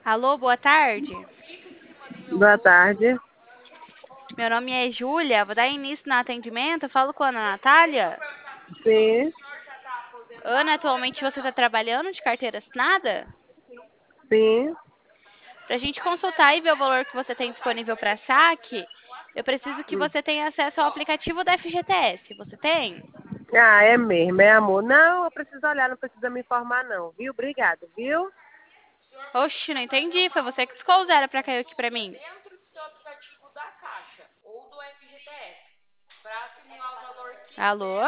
Alô, boa tarde. Boa tarde. Meu nome é Júlia, vou dar início no atendimento. Eu falo com a Ana Natália. Sim, Ana, atualmente você está trabalhando de carteira assinada? sim. Para a gente consultar e ver o valor que você tem disponível para saque, eu preciso que Hum. você tenha acesso ao aplicativo da FGTS. Você tem? Ah, é mesmo, é amor. Não, eu preciso olhar, não precisa me informar não, viu? Obrigado, viu? Oxe, não entendi. Foi você que discou o zero para cair aqui para mim. Alô?